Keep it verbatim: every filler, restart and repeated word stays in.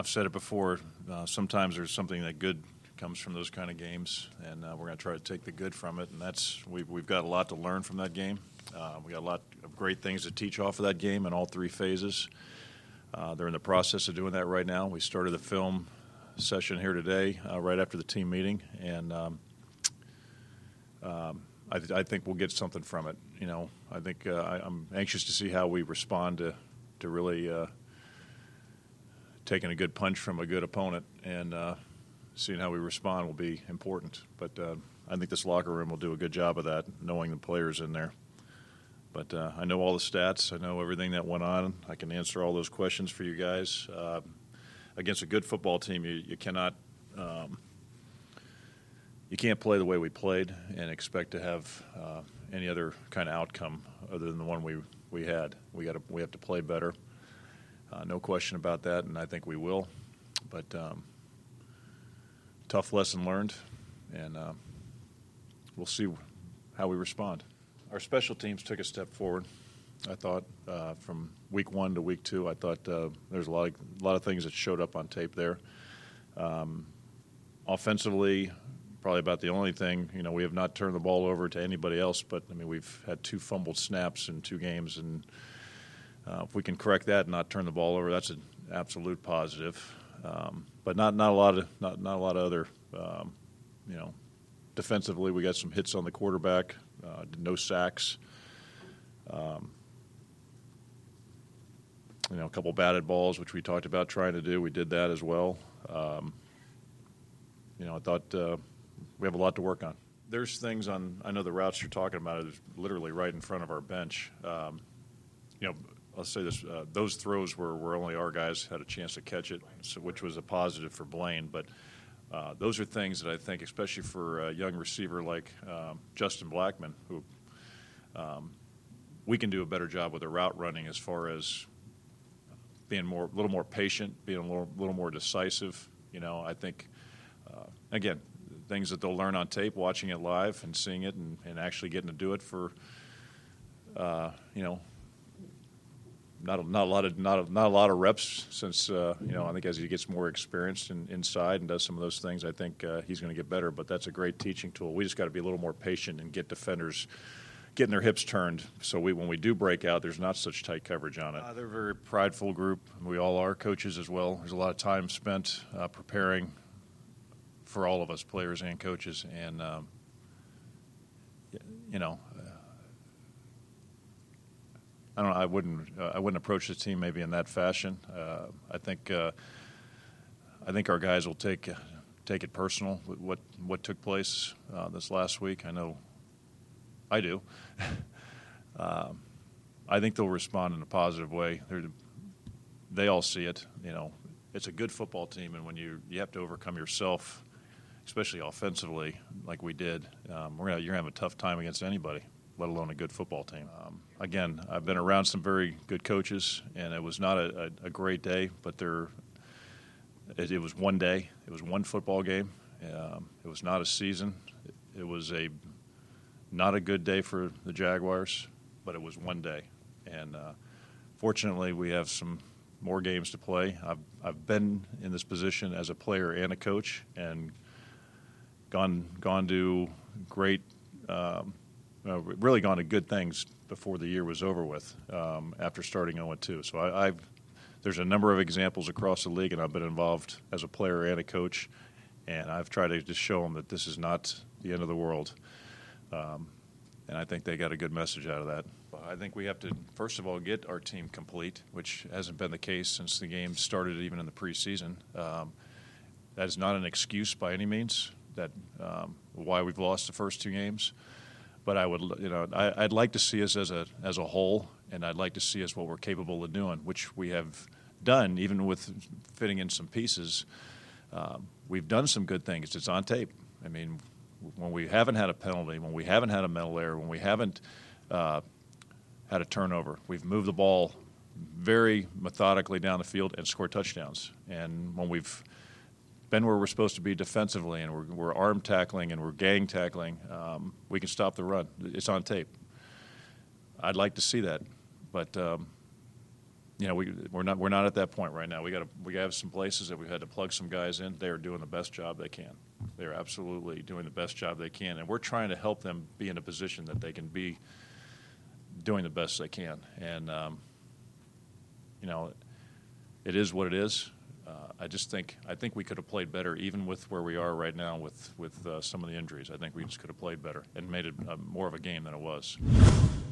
I've said it before. Uh, sometimes there's something that good comes from those kind of games, and uh, we're going to try to take the good from it. And that's we've, we've got a lot to learn from that game. Uh, we got a lot of great things to teach off of that game in all three phases. Uh, they're in the process of doing that right now. We started the film session here today, uh, right after the team meeting, and um, um, I, th- I think we'll get something from it. You know, I think uh, I, I'm anxious to see how we respond to to really uh, taking a good punch from a good opponent, and uh, seeing how we respond will be important. But uh, I think this locker room will do a good job of that, knowing the players in there. But uh, I know all the stats. I know everything that went on. I can answer all those questions for you guys. Uh, against a good football team, you, you cannot um, you can't play the way we played and expect to have uh, any other kind of outcome other than the one we we had. We got to we have to play better. Uh, no question about that, and I think we will. But um, tough lesson learned, and uh, we'll see how we respond. Our special teams took a step forward, I thought, uh, from week one to week two. I thought uh, there's a lot of, a lot of things that showed up on tape there. Um, offensively, probably about the only thing, you know, we have not turned the ball over to anybody else, but, I mean, we've had two fumbled snaps in two games, and uh, if we can correct that and not turn the ball over, that's an absolute positive. Um, but not, not a lot of not, not a lot of other, um, you know, defensively we got some hits on the quarterback. Uh, no sacks. Um, you know, a couple batted balls, which we talked about trying to do. We did that as well. Um, you know, I thought uh, we have a lot to work on. There's things on, I know the routes you're talking about is literally right in front of our bench. Um, you know, I'll say this, uh, those throws were where only our guys had a chance to catch it, so, which was a positive for Blaine. But Uh, those are things that I think, especially for a young receiver like um, Justin Blackman, who um, we can do a better job with the route running as far as being more, a little more patient, being a little, little more decisive. You know, I think, uh, again, things that they'll learn on tape, watching it live and seeing it and, and actually getting to do it for, uh, you know, Not a, not a lot of not a, not a lot of reps since uh, you know I think as he gets more experienced in, inside and does some of those things, I think uh, he's going to get better. But that's a great teaching tool. We just got to be a little more patient and get defenders getting their hips turned. So we when we do break out, there's not such tight coverage on it. Uh, they're a very prideful group. We all are, coaches as well. There's a lot of time spent uh, preparing for all of us, players and coaches, and um, you know. I don't know. I wouldn't. Uh, I wouldn't approach the team maybe in that fashion. Uh, I think. Uh, I think our guys will take uh, take it personal. What what took place uh, this last week? I know. I do. uh, I think they'll respond in a positive way. They're, they all see it. You know, it's a good football team, and when you you have to overcome yourself, especially offensively, like we did, um, we're gonna you're gonna have a tough time against anybody, let alone a good football team. Um, again, I've been around some very good coaches, and it was not a, a, a great day, but there, it, it was one day. It was one football game. Um, it was not a season. It, it was a not a good day for the Jaguars, but it was one day. And uh, fortunately, we have some more games to play. I've, I've been in this position as a player and a coach and gone, gone to great um, – Uh, really gone to good things before the year was over with um, after starting oh and two. So I, I've there's a number of examples across the league, and I've been involved as a player and a coach, and I've tried to just show them that this is not the end of the world. Um, and I think they got a good message out of that. I think we have to, first of all, get our team complete, which hasn't been the case since the game started, even in the preseason. Um, that is not an excuse by any means that um, why we've lost the first two games. But I would, you know, I, I'd like to see us as a as a whole, and I'd like to see us what we're capable of doing, which we have done, even with fitting in some pieces. Um, we've done some good things. It's on tape. I mean, when we haven't had a penalty, when we haven't had a mental error, when we haven't uh, had a turnover, we've moved the ball very methodically down the field and scored touchdowns. And when we've been where we're supposed to be defensively, and we're, we're arm tackling and we're gang tackling, um, we can stop the run. It's on tape. I'd like to see that, but um, you know, we we're not we're not at that point right now. We got to we have some places that we've had to plug some guys in. They are doing the best job they can. They are absolutely doing the best job they can, and we're trying to help them be in a position that they can be doing the best they can. And um, you know, it is what it is. Uh, I just think I think we could have played better, even with where we are right now with with uh, some of the injuries. I think we just could have played better and made it uh, more of a game than it was.